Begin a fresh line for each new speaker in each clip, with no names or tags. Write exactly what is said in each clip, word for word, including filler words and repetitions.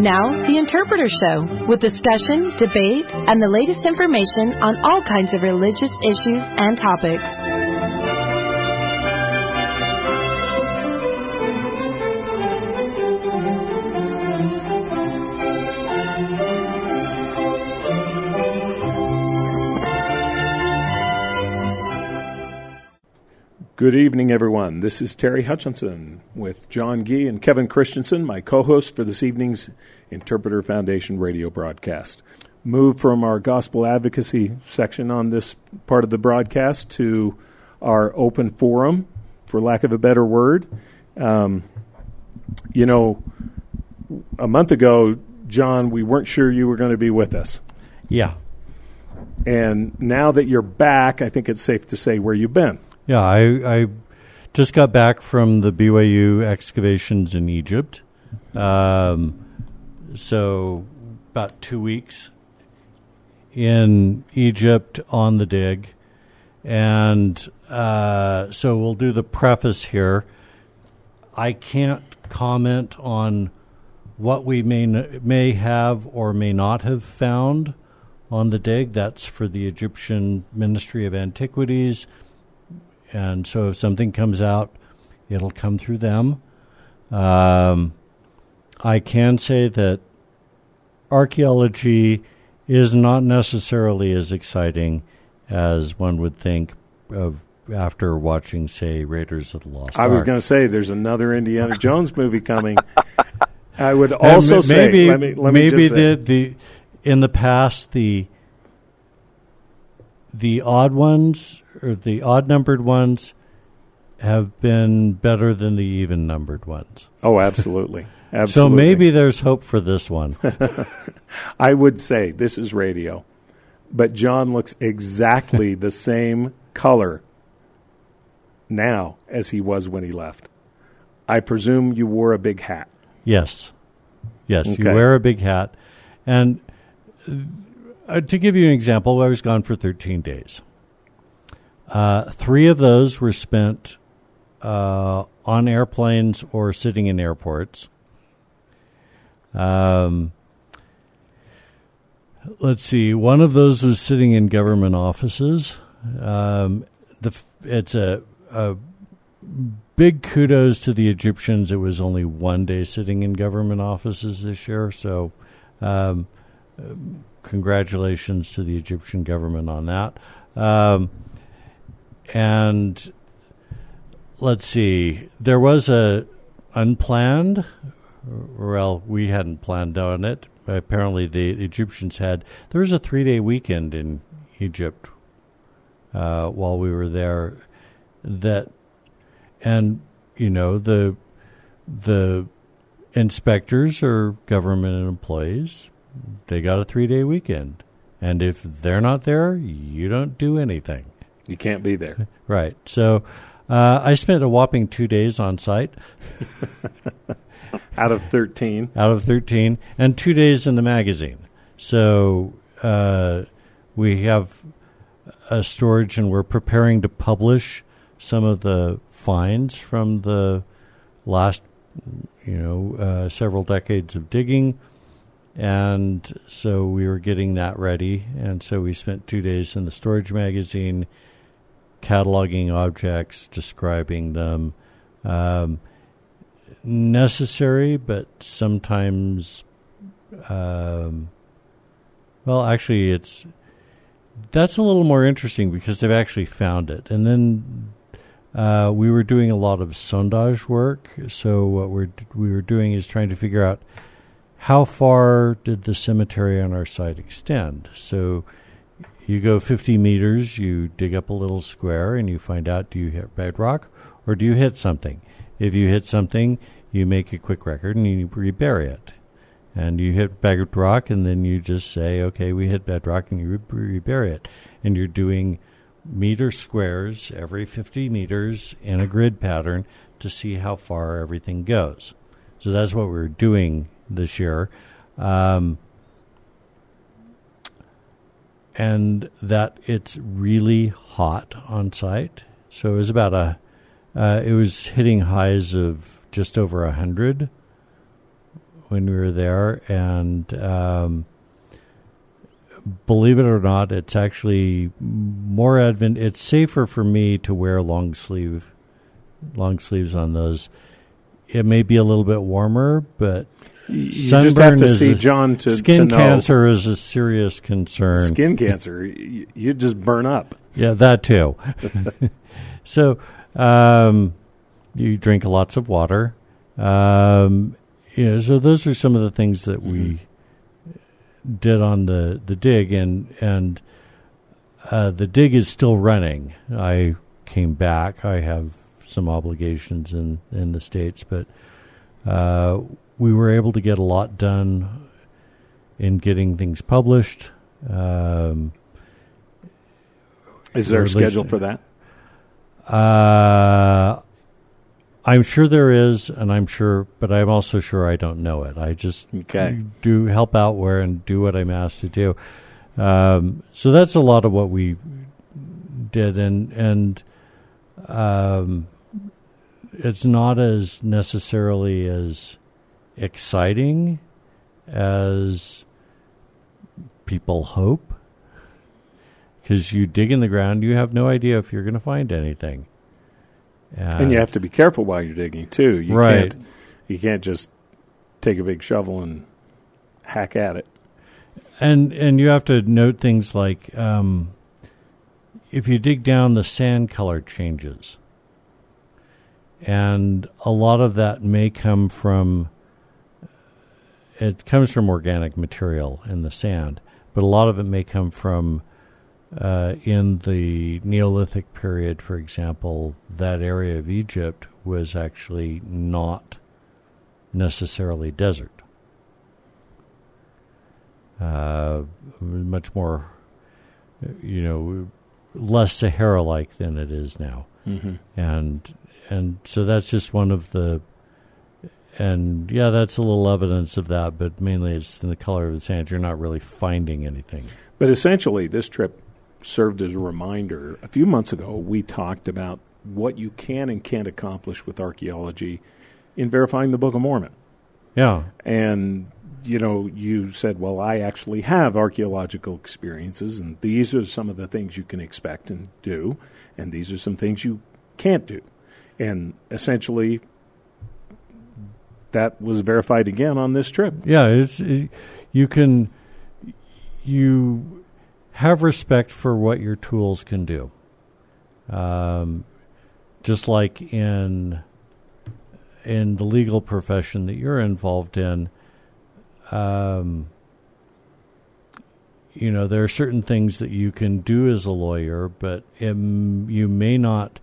Now, The Interpreter Show, with discussion, debate, and the latest information on all kinds of religious issues and topics.
Good evening, everyone. This is Terry Hutchinson with John Gee and Kevin Christensen, my co-hosts for this evening's Interpreter Foundation radio broadcast. Move from our gospel advocacy section on this part of the broadcast to our open forum, for lack of a better word. Um, you know, a month ago, John, we weren't sure you were going to be with us.
Yeah.
And now that you're back, I think it's safe to say where you've been.
Yeah, I, I just got back from the B Y U excavations in Egypt. Um, so about two weeks in Egypt on the dig. And uh, so we'll do the preface here. I can't comment on what we may may have or may not have found on the dig. That's for the Egyptian Ministry of Antiquities. And so if something comes out, it'll come through them. Um, I can say that archaeology is not necessarily as exciting as one would think of after watching, say, Raiders of the Lost Ark.
I was going to say, there's another Indiana Jones movie coming. I would also
and maybe,
say, let me, let
maybe
me just say.
the, the in the past, the the odd ones or the odd-numbered ones have been better than the even-numbered ones.
Oh, absolutely. Absolutely.
So maybe there's hope for this one.
I would say this is radio, but John looks exactly the same color now as he was when he left. I presume you wore a big hat.
Yes. Yes,
Okay.
you wear a big hat. And uh, to give you an example, I was gone for thirteen days. Uh, three of those were spent uh, on airplanes or sitting in airports. Um, let's see. One of those was sitting in government offices. Um, the it's a, a big kudos to the Egyptians. It was only one day sitting in government offices this year, so um, congratulations to the Egyptian government on that. Um, and let's see, there was a unplanned, well, we hadn't planned on it. Apparently the, the Egyptians had. There was a three-day weekend in Egypt uh, while we were there. That, and you know, the the inspectors are government employees. They got a three-day weekend, and if they're not there, you don't do anything.
You can't be there.
Right. So uh, I spent a whopping two days on site.
Out of thirteen.
Out of thirteen, and two days in the magazine. So uh, we have a storage, and we're preparing to publish some of the finds from the last, you know, uh, several decades of digging. And so we were getting that ready. And so we spent two days in the storage magazine, cataloging objects, describing them. Um, necessary, but sometimes, um, well, actually, it's that's a little more interesting because they've actually found it. And then uh, we were doing a lot of sondage work. So what we're we were doing is trying to figure out how far did the cemetery on our site extend. So you go fifty meters, you dig up a little square, and you find out, do you hit bedrock or do you hit something? If you hit something, you make a quick record and you rebury it. And you hit bedrock, and then you just say, okay, we hit bedrock, and you re- rebury it. And you're doing meter squares every fifty meters in a grid pattern to see how far everything goes. So that's what we're doing this year. Um, and that it's really hot on site. So it was about a Uh, it was hitting highs of just over one hundred when we were there, and um, believe it or not, it's actually more advent. It's safer for me to wear long sleeve, long sleeves on those. It may be a little bit warmer, but
you just have to see
a,
John to
skin
to know.
cancer is a serious concern.
Skin cancer, you, you just burn up.
Yeah, that too. So um, you drink lots of water. Um, you know, so those are some of the things that mm-hmm. we did on the, the dig, and and uh, the dig is still running. I came back. I have some obligations in, in the States, but uh, we were able to get a lot done in getting things published. Um,
is there a schedule for that?
Uh, I'm sure there is, and I'm sure, but I'm also sure I don't know it. I just
okay.
do help out where and do what I'm asked to do. Um, so that's a lot of what we did, and and um, it's not as necessarily as exciting as people hope, because you dig in the ground, you have no idea if you're going to find anything.
And, and you have to be careful while you're digging too. You
right.
can't you can't just take a big shovel and hack at it.
And and you have to note things like um, if you dig down, the sand color changes, and a lot of that may come from it comes from organic material in the sand, but a lot of it may come from Uh, in the Neolithic period, for example, that area of Egypt was actually not necessarily desert. Uh, much more, you know, less Sahara-like than it is now.
Mm-hmm.
And and so that's just one of the, and yeah, that's a little evidence of that, but mainly it's in the color of the sand. You're not really finding anything.
But essentially, this trip served as a reminder. A few months ago, we talked about what you can and can't accomplish with archaeology in verifying the Book of Mormon.
Yeah.
And, you know, you said, well, I actually have archaeological experiences, and these are some of the things you can expect and do, and these are some things you can't do. And essentially, that was verified again on this trip.
Yeah, it's it, you can, you have respect for what your tools can do. Um, just like in in the legal profession that you're involved in, um, you know, there are certain things that you can do as a lawyer, but it, you may not,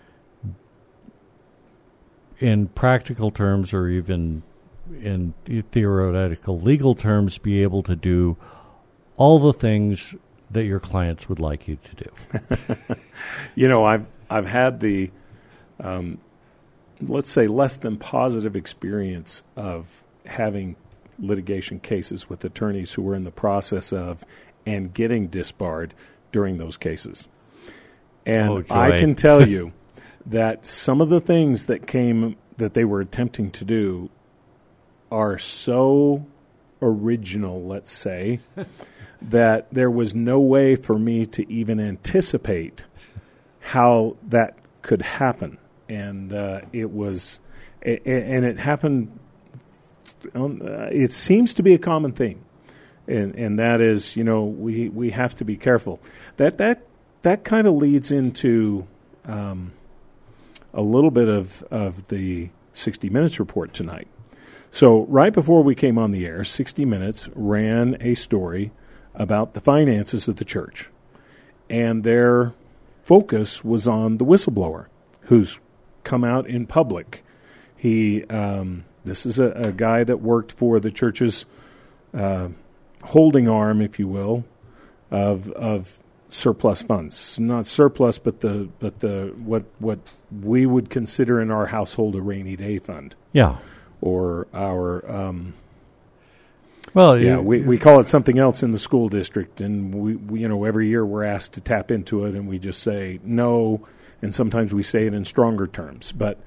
in practical terms or even in theoretical legal terms, be able to do all the things that your clients would like you to do.
You know, I've I've had the, um, let's say, less than positive experience of having litigation cases with attorneys who were in the process of and getting disbarred during those cases. And
oh, joy.
I can tell you that some of the things that came that they were attempting to do are so original, let's say, that there was no way for me to even anticipate how that could happen. And uh, it was, and it happened, on, uh, it seems to be a common theme. And, and that is, you know, we, we have to be careful. That that that kind of leads into um, a little bit of, of the sixty minutes report tonight. So right before we came on the air, sixty minutes ran a story about the finances of the church. And their focus was on the whistleblower who's come out in public. He, um, this is a, a guy that worked for the church's uh, holding arm, if you will, of of surplus funds. Not surplus, but the but the what what we would consider in our household a rainy day fund.
Yeah.
Or our um,
well,
yeah,
you,
we we call it something else in the school district, and we, we you know every year we're asked to tap into it, and we just say no, and sometimes we say it in stronger terms. But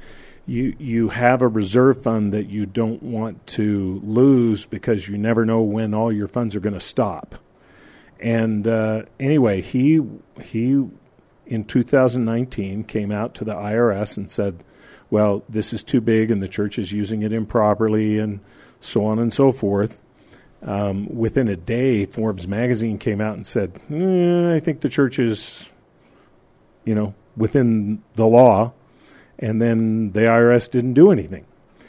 you you have a reserve fund that you don't want to lose because you never know when all your funds are going to stop. And uh, anyway, he he in two thousand nineteen came out to the I R S and said, well, this is too big and the church is using it improperly and so on and so forth. Um, within a day, Forbes magazine came out and said, eh, I think the church is, you know, within the law. And then the I R S didn't do anything.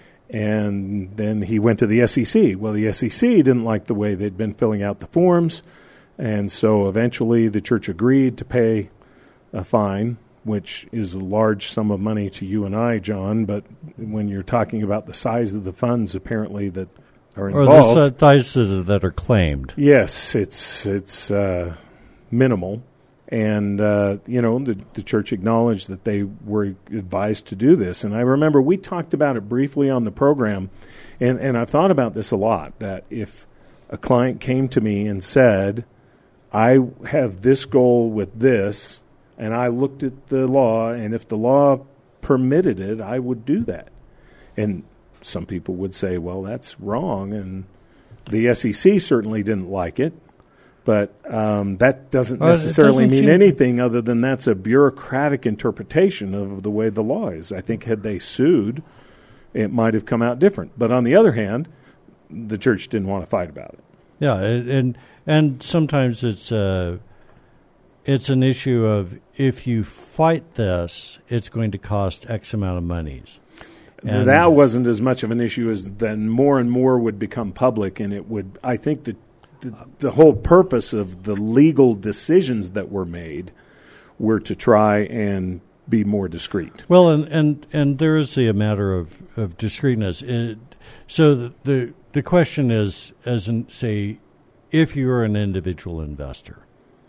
And then he went to the S E C. Well, the S E C didn't like the way they'd been filling out the forms. And so eventually the church agreed to pay a fine, which is a large sum of money to you and I, John. But when you're talking about the size of the funds apparently that are involved.
Or the sizes that are claimed.
Yes, it's it's uh, minimal. And, uh, you know, the, the church acknowledged that they were advised to do this. And I remember we talked about it briefly on the program, and, and I've thought about this a lot, that if a client came to me and said, I have this goal with this, and I looked at the law, and if the law permitted it, I would do that. And some people would say, well, that's wrong, and the S E C certainly didn't like it. But um, that doesn't
well,
necessarily
doesn't
mean anything other than that's a bureaucratic interpretation of the way the law is. I think had they sued, it might have come out different. But on the other hand, the church didn't want to fight about it.
Yeah, and and sometimes it's a, it's an issue of if you fight this, it's going to cost X amount of monies. And
that wasn't as much of an issue as then more and more would become public, and it would. I think that. The, the whole purpose of the legal decisions that were made were to try and be more discreet.
Well, and and, and there is a matter of, of discreetness. It, so the, the the question is, as in, say, if you're an individual investor,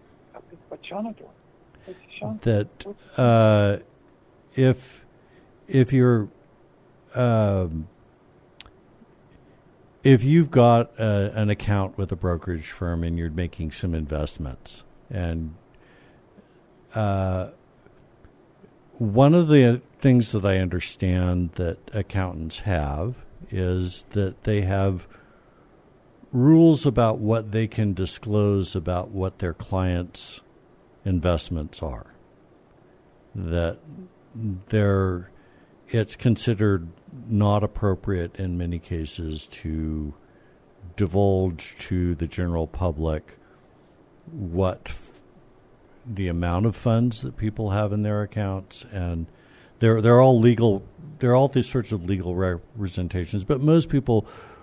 that uh, if if you're um, if you've got a, an account with a brokerage firm and you're making some investments, and uh, one of the things that I understand that accountants have is that they have rules about what they can disclose about what their clients' investments are. That they're, it's considered not appropriate in many cases to divulge to the general public what f- the amount of funds that people have in their accounts, and they're they're all legal. They're all these sorts of legal representations, but most people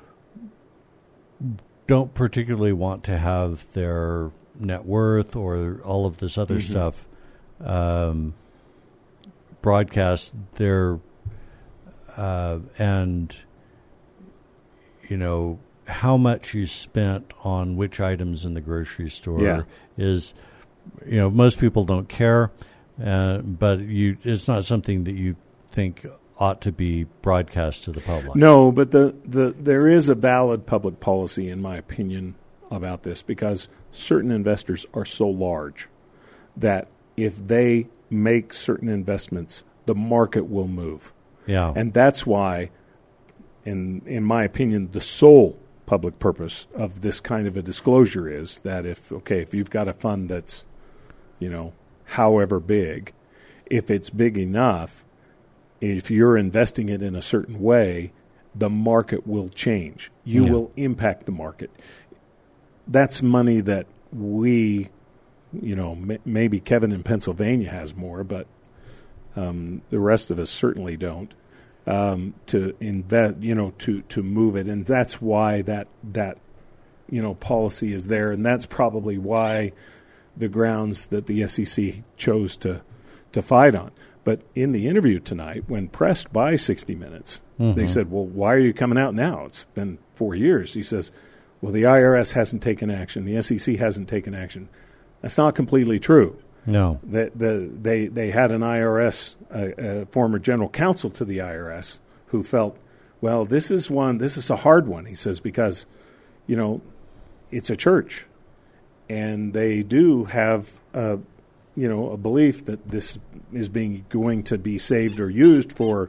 don't particularly want to have their net worth or all of this other mm-hmm. stuff um, broadcast. Their Uh, and, you know, how much you spent on which items in the grocery store
yeah.
is, you know, most people don't care, uh, but you it's not something that you think ought to be broadcast to the public.
No, but the, the there is a valid public policy, in my opinion, about this, because certain investors are so large that if they make certain investments, the market will move.
Yeah.
And that's why, in in my opinion, the sole public purpose of this kind of a disclosure is that if, okay, if you've got a fund that's, you know, however big, if it's big enough, if you're investing it in a certain way, the market will change. You
yeah.
will impact the market. That's money that we, you know, m- maybe Kevin in Pennsylvania has more, but Um, the rest of us certainly don't, um, to invest, you know, to, to move it. And that's why that, that, you know, policy is there. And that's probably why the grounds that the S E C chose to, to fight on. But in the interview tonight, when pressed by sixty minutes, mm-hmm. they said, well, why are you coming out now? It's been four years. He says, well, the I R S hasn't taken action. The S E C hasn't taken action. That's not completely true.
No,
the, the, they they had an I R S, a, a former general counsel to the I R S, who felt, well, this is one, this is a hard one. He says, because, you know, it's a church, and they do have a, you know, a belief that this is being going to be saved or used for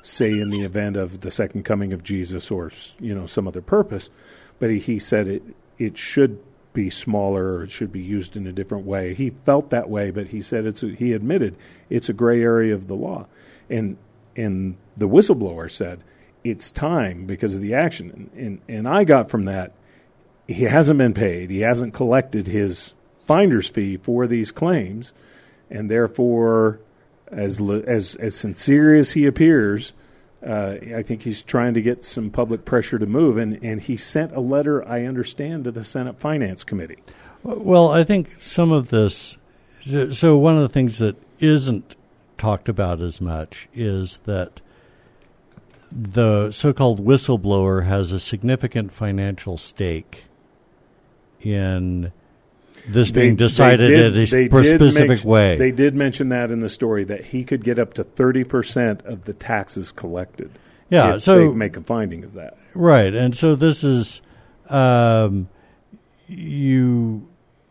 say in the event of the second coming of Jesus or, you know, some other purpose. But he, he said it it should be smaller or it should be used in a different way. He felt that way, but he said it's a, he admitted it's a gray area of the law. And and the whistleblower said it's time because of the action. And, and, and I got from that, he hasn't been paid. He hasn't collected his finder's fee for these claims. And therefore, as as as sincere as he appears, uh, I think he's trying to get some public pressure to move. And, and he sent a letter, I understand, to the Senate Finance Committee.
Well, I think some of this, so one of the things that isn't talked about as much is that the so-called whistleblower has a significant financial stake in this being they, decided they did, in a specific
make,
way.
They did mention that in the story, that he could get up to thirty percent of the taxes collected.
Yeah,
if
so
they make a finding of that.
Right, and so this is um, you.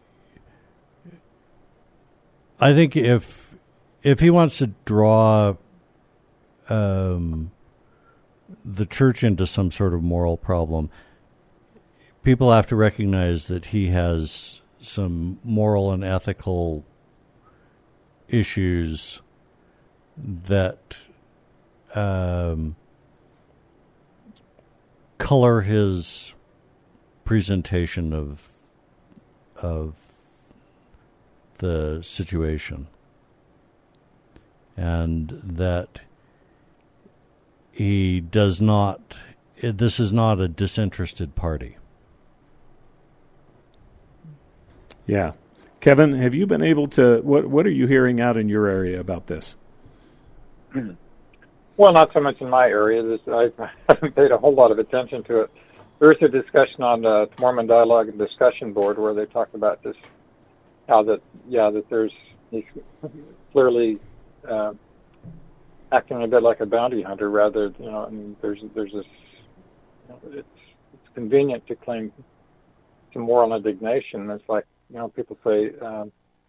I think if if he wants to draw um, the church into some sort of moral problem, people have to recognize that he has some moral and ethical issues that um, color his presentation of of the situation, and that he does not. This is not a disinterested party.
Yeah. Kevin, have you been able to, what what are you hearing out in your area about this?
Well, not so much in my area. This, I haven't paid a whole lot of attention to it. There was a discussion on the Mormon Dialogue and Discussion Board where they talked about this, how that, yeah, that there's, he's clearly uh, acting a bit like a bounty hunter rather, you know, and there's, there's this, you know, it's, it's convenient to claim some moral indignation. It's like, you know, people say, um,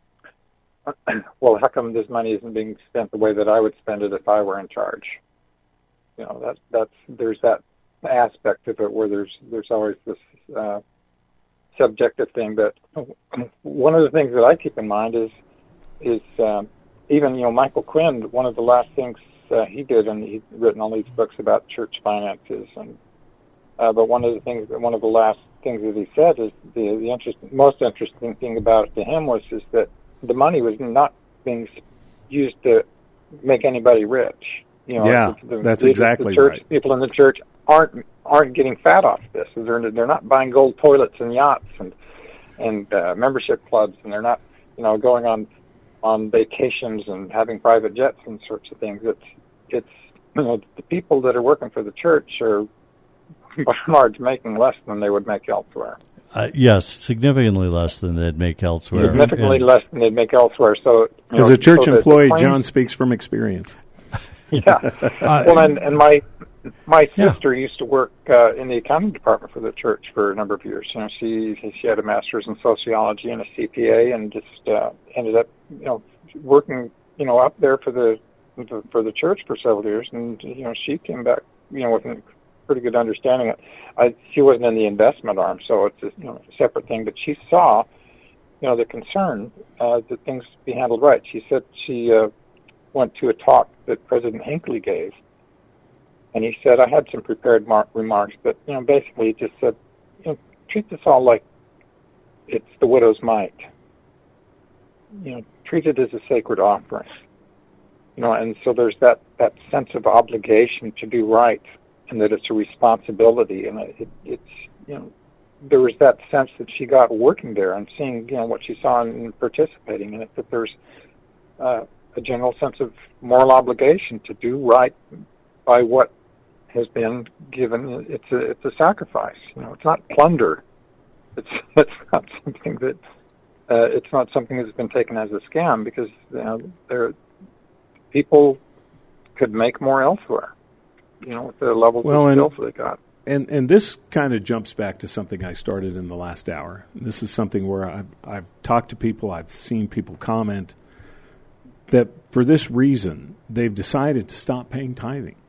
well, how come this money isn't being spent the way that I would spend it if I were in charge? You know, that that's there's that aspect of it where there's there's always this uh, subjective thing. But one of the things that I keep in mind is is um, even, you know, Michael Quinn, one of the last things uh, he did, and he's written all these books about church finances, and uh, but one of the things, one of the last things that he said is the the interest, most interesting thing about it to him was is that the money was not being used to make anybody rich. You know,
yeah,
the,
that's
the,
exactly
the church,
right.
People in the church aren't aren't getting fat off this. They're they're not buying gold toilets and yachts and and uh, membership clubs, and they're not, you know, going on on vacations and having private jets and sorts of things. It's it's you know, the people that are working for the church are by and large making less than they would make elsewhere.
Uh, yes, significantly less than they'd make elsewhere.
Significantly
and,
less than they'd make elsewhere. So,
as a church so employee, claim, John speaks from experience.
Yeah. uh, well, and, and my my sister
yeah.
used to work uh, in the accounting department for the church for a number of years. You know, she she had a master's in sociology and a C P A, and just uh, ended up, you know, working, you know, up there for the for the church for several years. And you know, she came back, you know, with a pretty good understanding. I, she wasn't in the investment arm, so it's a, you know, a separate thing. But she saw, you know, the concern uh, that things be handled right. She said she uh, went to a talk that President Hinckley gave, and he said, I had some prepared mar- remarks, but, you know, basically he just said, you know, treat this all like it's the widow's mite. You know, treat it as a sacred offering. You know, and so there's that, that sense of obligation to do right, and that it's a responsibility, and it, it's, you know, there was that sense that she got working there and seeing, you know, what she saw and participating in it, that there's uh, a general sense of moral obligation to do right by what has been given. It's a, it's a sacrifice. You know, it's not plunder. It's it's not something that uh, it's not something that's been taken as a scam, because, you know, there people could make more elsewhere. You know, with the levels
well,
of skills they got.
And and this kind of jumps back to something I started in the last hour. This is something where I've, I've talked to people, I've seen people comment that for this reason, they've decided to stop paying tithing.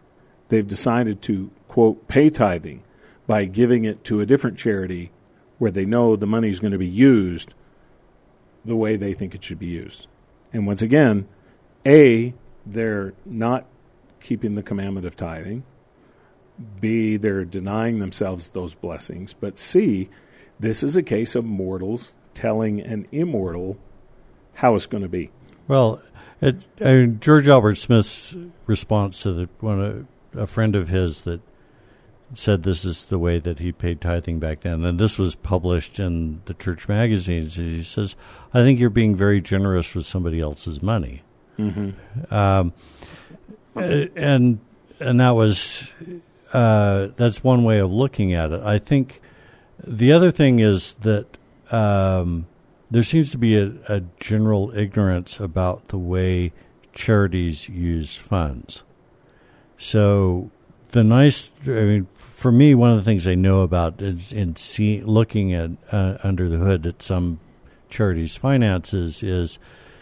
they've decided to, quote, pay tithing by giving it to a different charity where they know the money is going to be used the way they think it should be used. And once again, A, they're not keeping the commandment of tithing. B, they're denying themselves those blessings. But C, this is a case of mortals telling an immortal how it's going to be.
Well, it, I mean, George Albert Smith's response to the one a, a friend of his that said this is the way that he paid tithing back then, and this was published in the church magazines. He says, "I think you're being very generous with somebody else's money," mm-hmm. um, and and that was uh, that's one way of looking at it. I think the other thing is that um, there seems to be a, a general ignorance about the way charities use funds. So the nice, I mean, for me, one of the things I know about is in see, looking at uh, under the hood at some charities' finances is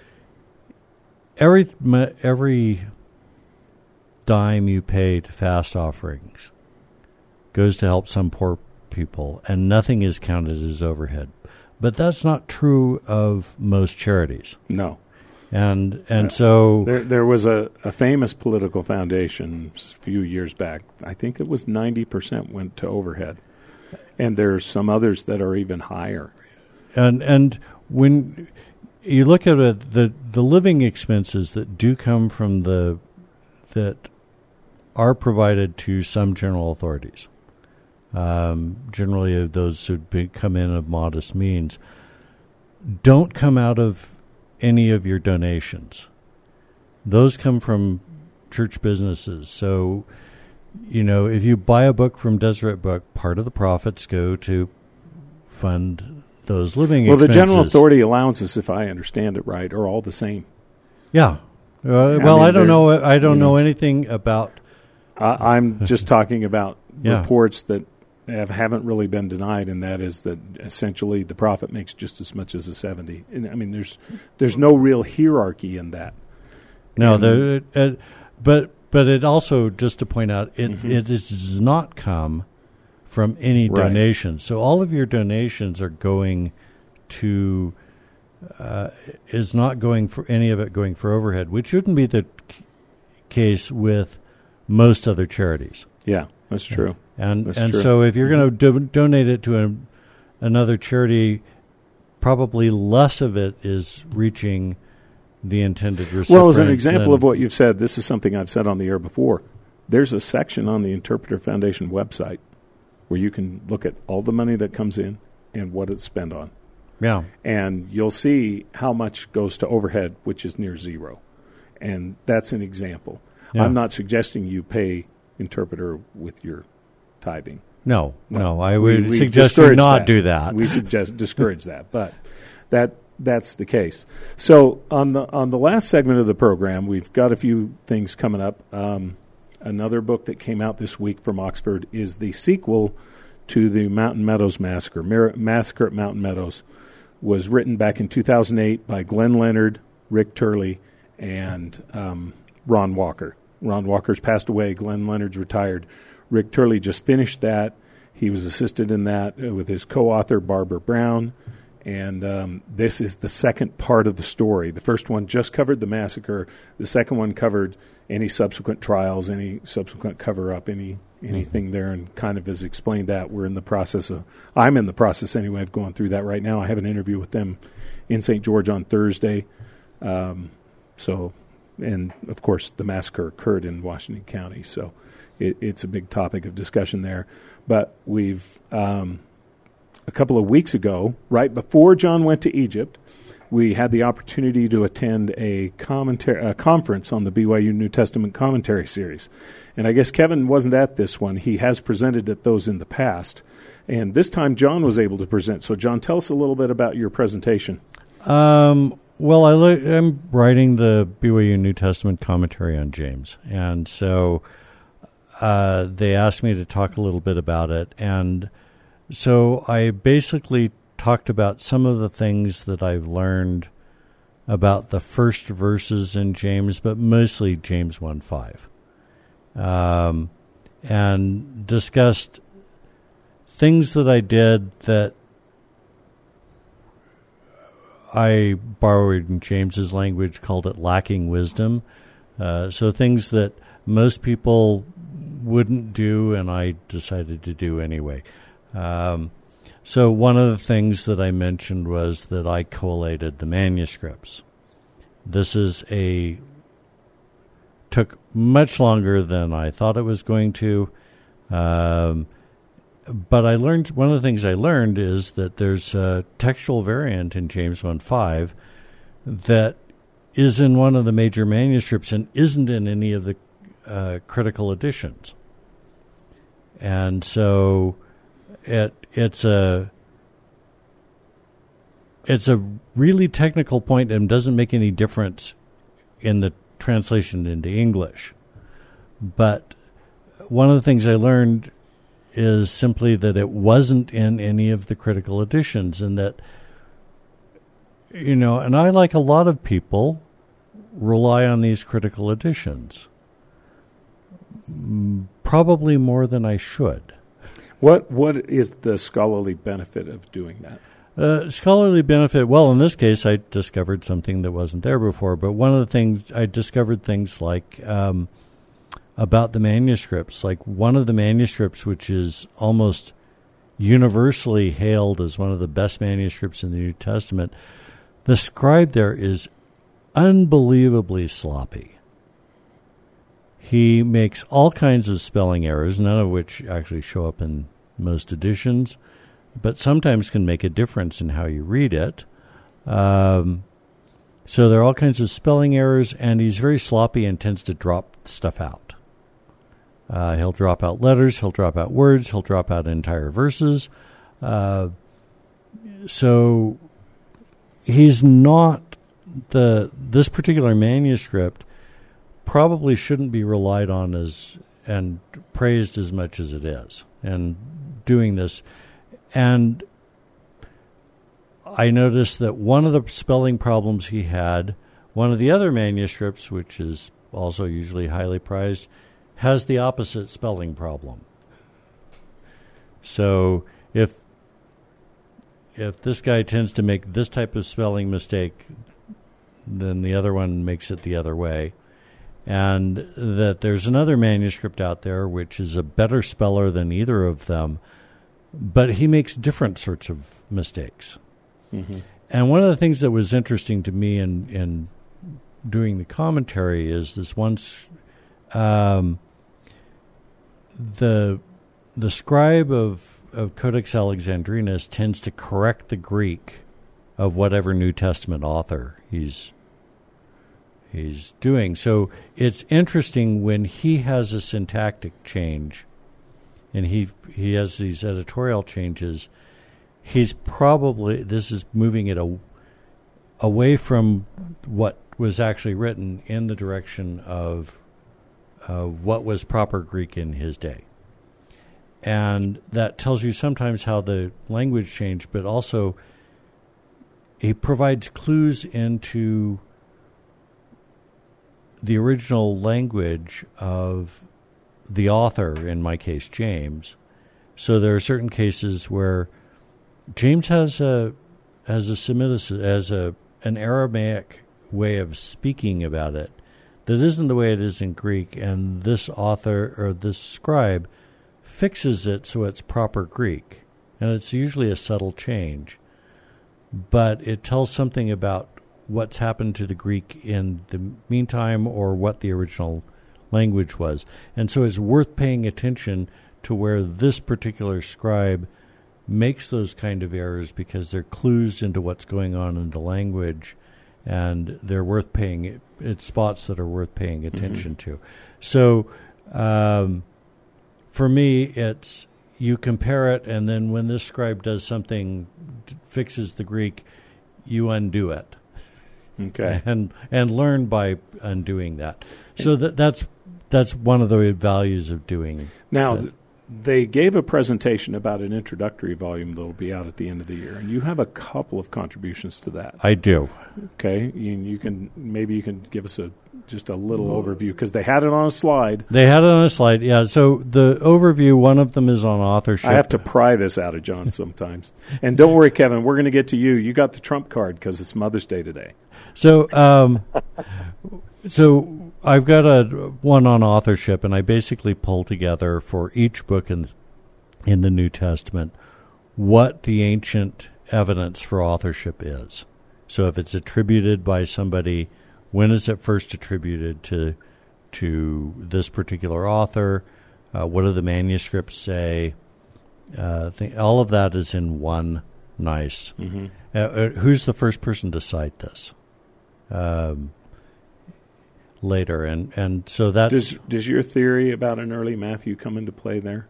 every every dime you pay to fast offerings goes to help some poor people, and nothing is counted as overhead. But that's not true of most charities.
No.
And and so
there there was a, a famous political foundation a few years back. I think it was ninety percent went to overhead, and there's some others that are even higher.
And and when you look at it, the the living expenses that do come from the that are provided to some general authorities, um, generally those who come in of modest means, don't come out of any of your donations. Those come from church businesses. So, you know, if you buy a book from Deseret Book, part of the profits go to fund those living
well,
expenses.
Well, the general authority allowances, if I understand it right, are all the same.
Yeah. Uh, well, I, mean, I don't know. I don't know, know anything about.
Uh, I'm just talking about
yeah.
reports that have, haven't really been denied, and that is that essentially the prophet makes just as much as a seventy. And, I mean, there's there's no real hierarchy in that.
No, there, uh, but but it also, just to point out, it mm-hmm. it is, does not come from any
right.
donations. So all of your donations are going to uh, is not going for any of it going for overhead, which wouldn't be the c- case with most other charities.
Yeah, that's true.
And
That's
and
true.
so if you're going to do, donate it to a, another charity, probably less of it is reaching the intended recipients.
Well, as an example of what you've said, this is something I've said on the air before. There's a section on the Interpreter Foundation website where you can look at all the money that comes in and what it's spent on.
Yeah.
And you'll see how much goes to overhead, which is near zero. And that's an example. Yeah. I'm not suggesting you pay Interpreter with your tithing.
No, no, no I
we,
would
we
suggest you not
that.
do that.
We suggest discourage that, but that that's the case. So on the on the last segment of the program, we've got a few things coming up. Um, another book that came out this week from Oxford is the sequel to the Mountain Meadows Massacre. Mar- Massacre at Mountain Meadows was written back in two thousand eight by Glenn Leonard, Rick Turley, and um, Ron Walker. Ron Walker's passed away. Glenn Leonard's retired. Rick Turley just finished that. He was assisted in that uh, with his co-author, Barbara Brown. And um, this is the second part of the story. The first one just covered the massacre. The second one covered any subsequent trials, any subsequent cover-up, any anything mm-hmm. there, and kind of has explained that. We're in the process of, I'm in the process anyway of going through that right now. I have an interview with them in Saint George on Thursday. Um, so, and of course, the massacre occurred in Washington County, so it, it's a big topic of discussion there. But we've, um, a couple of weeks ago, right before John went to Egypt, we had the opportunity to attend a, commentary, a conference on the B Y U New Testament Commentary Series. And I guess Kevin wasn't at this one. He has presented at those in the past. And this time John was able to present. So, John, tell us a little bit about your presentation.
Um, well, I li- I'm writing the B Y U New Testament Commentary on James. And so uh, they asked me to talk a little bit about it. And so I basically talked about some of the things that I've learned about the first verses in James, but mostly James one five. um, and discussed things that I did that I borrowed in James's language, called it lacking wisdom. Uh, so things that most people wouldn't do, and I decided to do anyway. Um, so one of the things that I mentioned was that I collated the manuscripts. This is a took much longer than I thought it was going to. Um, but I learned, one of the things I learned is that there's a textual variant in James one five that is in one of the major manuscripts and isn't in any of the uh, critical editions. And so it it's a it's a really technical point and doesn't make any difference in the translation into English. But one of the things I learned is simply that it wasn't in any of the critical editions, and that, you know, and I, like a lot of people, rely on these critical editions. Probably more than I should.
What What is the scholarly benefit of doing that?
Uh, scholarly benefit, well, in this case, I discovered something that wasn't there before, but one of the things, I discovered things like um, about the manuscripts, like one of the manuscripts, which is almost universally hailed as one of the best manuscripts in the New Testament, the scribe there is unbelievably sloppy. He makes all kinds of spelling errors, none of which actually show up in most editions, but sometimes can make a difference in how you read it. Um, so there are all kinds of spelling errors, and he's very sloppy and tends to drop stuff out. Uh, he'll drop out letters, he'll drop out words, he'll drop out entire verses. Uh, so he's not the this particular manuscript probably shouldn't be relied on as and praised as much as it is. And doing this, and I noticed that one of the spelling problems he had, one of the other manuscripts, which is also usually highly prized, has the opposite spelling problem. So if if this guy tends to make this type of spelling mistake, then the other one makes it the other way. And that there's another manuscript out there which is a better speller than either of them, but he makes different sorts of mistakes. Mm-hmm. And one of the things that was interesting to me in, in doing the commentary is this once um, the the scribe of, of Codex Alexandrinus tends to correct the Greek of whatever New Testament author he's he's doing. So it's interesting when he has a syntactic change and he he has these editorial changes, he's probably, this is moving it a, away from what was actually written in the direction of uh, what was proper Greek in his day. And that tells you sometimes how the language changed, but also he provides clues into the original language of the author, in my case, James. So there are certain cases where James has a has a Semitic, as a an Aramaic way of speaking about it that isn't the way it is in Greek, and this author or this scribe fixes it so it's proper Greek, and it's usually a subtle change, but it tells something about what's happened to the Greek in the meantime or what the original language was. And so it's worth paying attention to where this particular scribe makes those kind of errors, because they're clues into what's going on in the language, and they're worth paying, it's spots that are worth paying attention mm-hmm. to. So um, for me, it's you compare it, and then when this scribe does something, fixes the Greek, you undo it.
Okay.
And and learn by undoing that. So that that's that's one of the values of doing
now
that.
they gave a presentation about an introductory volume that will be out at the end of the year, and you have a couple of contributions to that.
I do.
Okay, you, you can maybe you can give us a just a little overview because they had it on a slide.
They had it on a slide, yeah. So the overview, one of them is on authorship.
I have to pry this out of John sometimes. And don't worry, Kevin, we're going to get to you. You got the trump card because it's Mother's Day today.
So, um, so I've got a one on authorship, and I basically pull together for each book in in the New Testament what the ancient evidence for authorship is. So if it's attributed by somebody, when is it first attributed to to this particular author? Uh, what do the manuscripts say? Uh, th- all of that is in one nice.
Mm-hmm.
Uh, uh, who's the first person to cite this? Um, later, and, and so that's...
Does, does your theory about an early Matthew come into play there?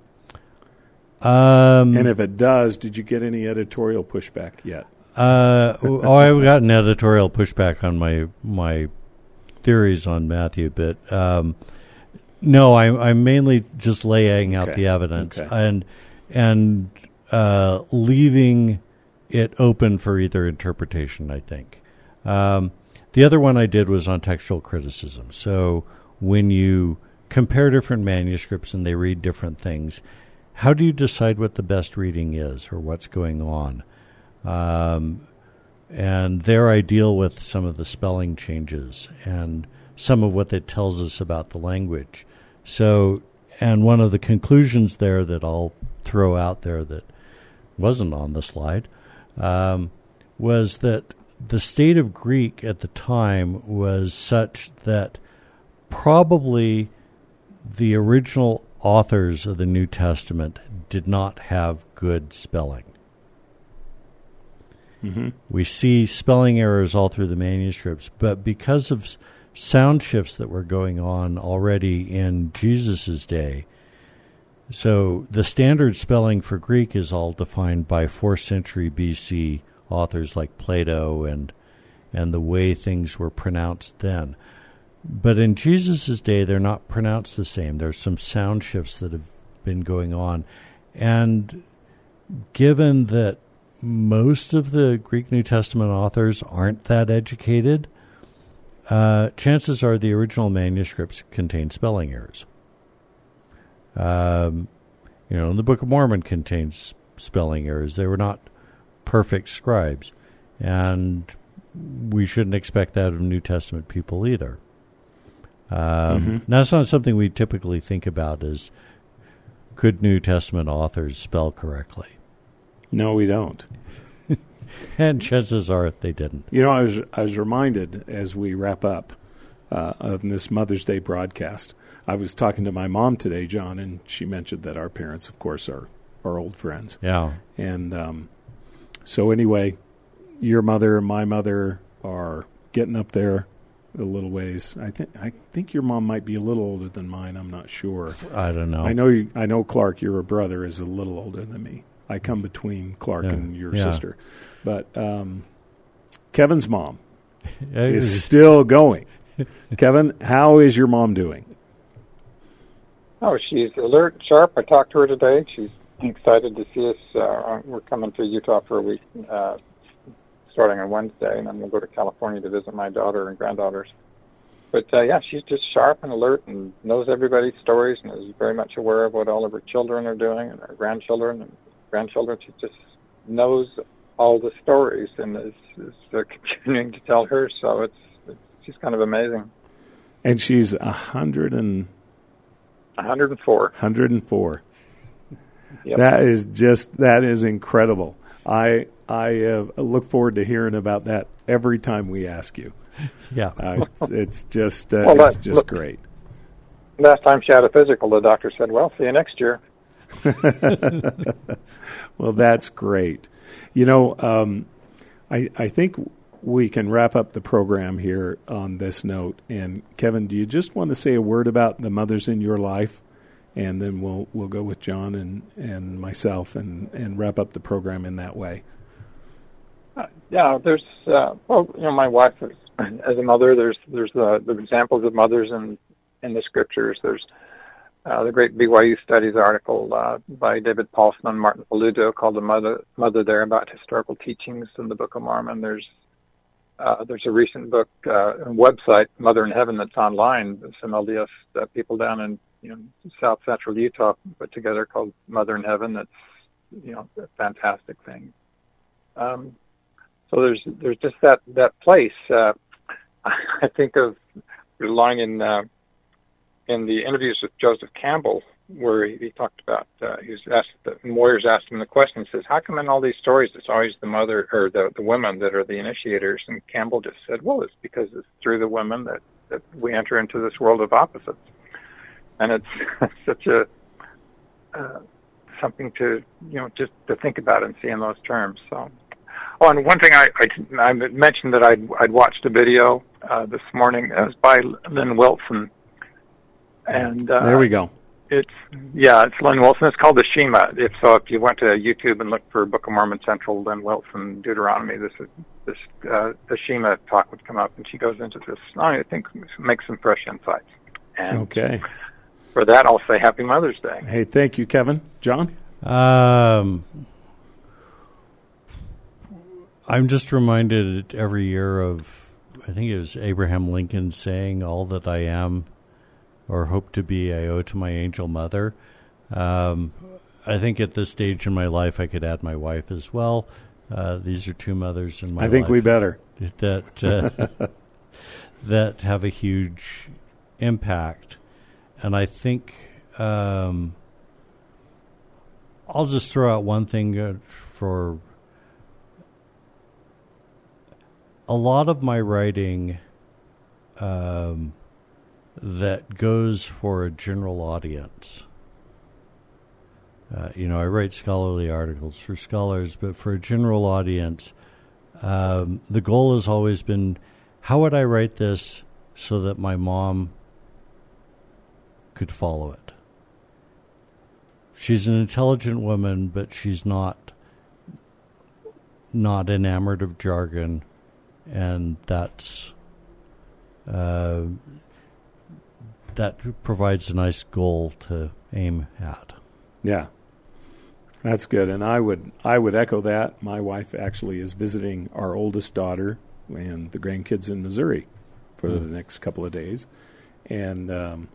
Um,
and if it does, did you get any editorial pushback yet?
Uh, oh, I've gotten editorial pushback on my my theories on Matthew, but um, no, I'm I'm mainly just laying out
okay.
the evidence
okay.
and and uh, leaving it open for either interpretation. I think um, the other one I did was on textual criticism. So when you compare different manuscripts and they read different things, how do you decide what the best reading is or what's going on? Um, and there I deal with some of the spelling changes and some of what that tells us about the language. So, and one of the conclusions there that I'll throw out there that wasn't on the slide um, was that the state of Greek at the time was such that probably the original authors of the New Testament did not have good spelling.
Mm-hmm.
We see spelling errors all through the manuscripts, but because of s- sound shifts that were going on already in Jesus' day, so the standard spelling for Greek is all defined by fourth century B C authors like Plato and and the way things were pronounced then. But in Jesus' day, they're not pronounced the same. There's some sound shifts that have been going on. And given that most of the Greek New Testament authors aren't that educated, uh, chances are the original manuscripts contain spelling errors. Um, you know, the Book of Mormon contains spelling errors. They were not perfect scribes. And we shouldn't expect that of New Testament people either. Um,
mm-hmm.
That's not something we typically think about as could New Testament authors spell correctly?
No, we don't.
And chances are they didn't.
You know, I was I was reminded as we wrap up uh, of this Mother's Day broadcast. I was talking to my mom today, John, and she mentioned that our parents, of course, are, are old friends.
Yeah.
And um, so anyway, your mother and my mother are getting up there a little ways. I think I think your mom might be a little older than mine. I'm not sure.
I don't know.
I know you, I know Clark, your brother, is a little older than me. I come between Clark
yeah.
and your
yeah.
sister. But um, Kevin's mom
It
is
was-
still going. Kevin, how is your mom doing?
Oh, she's alert, sharp. I talked to her today. She's excited to see us. Uh, we're coming to Utah for a week, uh, starting on Wednesday, and then we'll go to California to visit my daughter and granddaughters. But, uh, yeah, she's just sharp and alert and knows everybody's stories and is very much aware of what all of her children are doing and her grandchildren and grandchildren. She just knows all the stories and is, is uh, continuing to tell her. So it's, it's she's kind of amazing.
And she's a hundred and
one hundred four.
hundred and four.
Yep.
That is just that is incredible. I I uh, look forward to hearing about that every time we ask you.
Yeah.
Uh, it's, it's just uh,
Well,
it's
that-
just
look-
great.
Last time she had a physical, the doctor said, well, see you next year.
Well, that's great. You know, um, I I think we can wrap up the program here on this note. And Kevin, do you just want to say a word about the mothers in your life, and then we'll we'll go with John and, and myself and, and wrap up the program in that way.
Uh, yeah, there's, uh, well, you know, my wife is, as a mother, there's there's the, the examples of mothers in, in the scriptures. There's uh, the great B Y U Studies article uh, by David Paulson and Martin Paludo called "The Mother Mother There" about historical teachings in the Book of Mormon. There's uh, there's a recent book uh, website, Mother in Heaven, that's online. Some L D S uh, people down in you know South Central Utah put together called Mother in Heaven. That's you know a fantastic thing. Um, so there's there's just that that place. Uh, I think of the line in uh, in the interviews with Joseph Campbell where he, he talked about uh, he was asked the warriors asked him the question. He says, "How come in all these stories it's always the mother or the the women that are the initiators?" And Campbell just said, "Well, it's because it's through the women that that we enter into this world of opposites." And it's, it's such a uh, something to you know just to think about and see in those terms. So, oh, and one thing I I, I mentioned that I'd I'd watched a video uh, this morning. It was by Lynn Wilson, and uh,
there we go.
It's yeah, it's Lynn Wilson. It's called the Shema. If so, if you went to YouTube and looked for Book of Mormon Central, Lynn Wilson, Deuteronomy, this this uh, the Shema talk would come up, and she goes into this. I think makes some fresh insights. And
okay.
For that, I'll say Happy Mother's Day.
Hey, thank you, Kevin. John?
Um, I'm just reminded every year of, I think it was Abraham Lincoln saying, "All that I am or hope to be, I owe to my angel mother." Um, I think at this stage in my life, I could add my wife as well. Uh, these are two mothers in my life.
I think
life
we better.
That, uh, that have a huge impact. And I think um, I'll just throw out one thing for a lot of my writing um, that goes for a general audience. Uh, you know, I write scholarly articles for scholars, but for a general audience, um, the goal has always been, how would I write this so that my mom could follow it? She's an intelligent woman, but she's not not enamored of jargon, and that's uh, that provides a nice goal to aim at.
Yeah, that's good, and I would I would echo that. My wife actually is visiting our oldest daughter and the grandkids in Missouri for mm. the next couple of days, and um,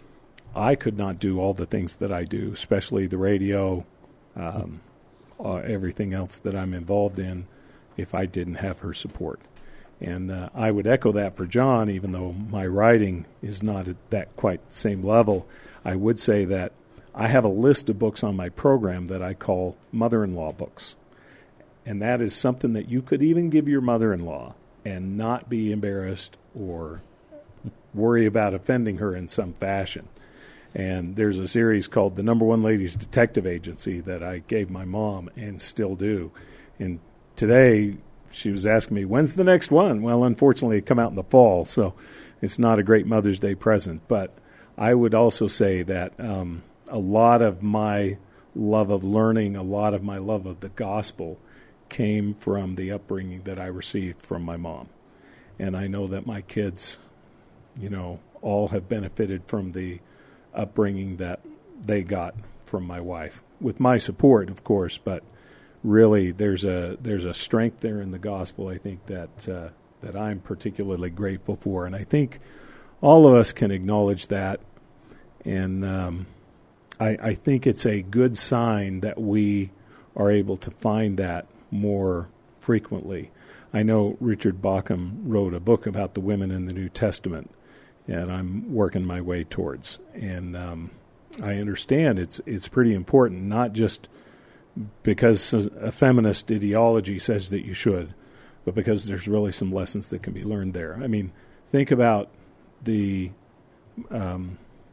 I could not do all the things that I do, especially the radio, um, uh, everything else that I'm involved in, if I didn't have her support. And uh, I would echo that for John, even though my writing is not at that quite same level. I would say that I have a list of books on my program that I call mother-in-law books. And that is something that you could even give your mother-in-law and not be embarrassed or worry about offending her in some fashion. And there's a series called The Number One Ladies Detective Agency that I gave my mom and still do. And today she was asking me, when's the next one? Well, unfortunately, it come out in the fall, so it's not a great Mother's Day present. But I would also say that um, a lot of my love of learning, a lot of my love of the gospel came from the upbringing that I received from my mom. And I know that my kids, you know, all have benefited from the upbringing that they got from my wife, with my support, of course, but really there's a there's a strength there in the gospel, I think, that uh, that I'm particularly grateful for, and I think all of us can acknowledge that, and um, I, I think it's a good sign that we are able to find that more frequently. I know Richard Bauckham wrote a book about the women in the New Testament, and I'm working my way towards. And um, I understand it's it's pretty important, not just because a feminist ideology says that you should, but because there's really some lessons that can be learned there. I mean, think about the um,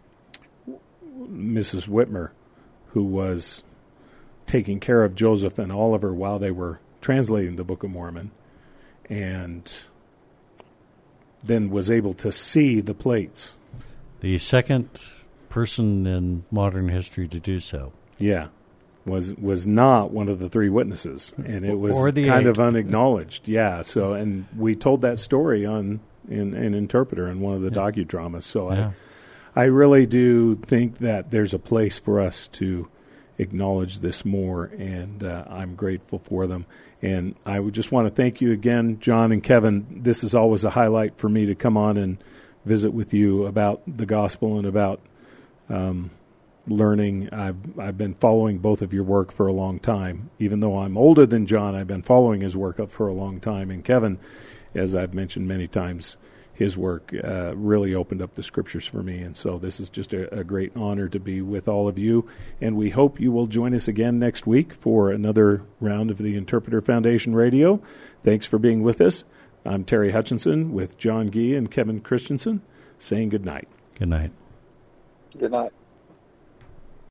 Missus Whitmer, who was taking care of Joseph and Oliver while they were translating the Book of Mormon, and then was able to see the plates.
The second person in modern history to do so.
Yeah, was was not one of the three witnesses, and it was
or the
kind
eight.
of unacknowledged. Yeah, so and we told that story on in an Interpreter in one of the docudramas. So
yeah.
I really do think that there's a place for us to acknowledge this more, and uh, I'm grateful for them. And I would just want to thank you again, John and Kevin. This is always a highlight for me to come on and visit with you about the gospel and about um, learning. I've I've been following both of your work for a long time. Even though I'm older than John, I've been following his work up for a long time. And Kevin, as I've mentioned many times, his work uh, really opened up the Scriptures for me. And so this is just a, a great honor to be with all of you. And we hope you will join us again next week for another round of the Interpreter Foundation Radio. Thanks for being with us. I'm Terry Hutchinson with John Gee and Kevin Christensen saying good night.
Good night.
Good night.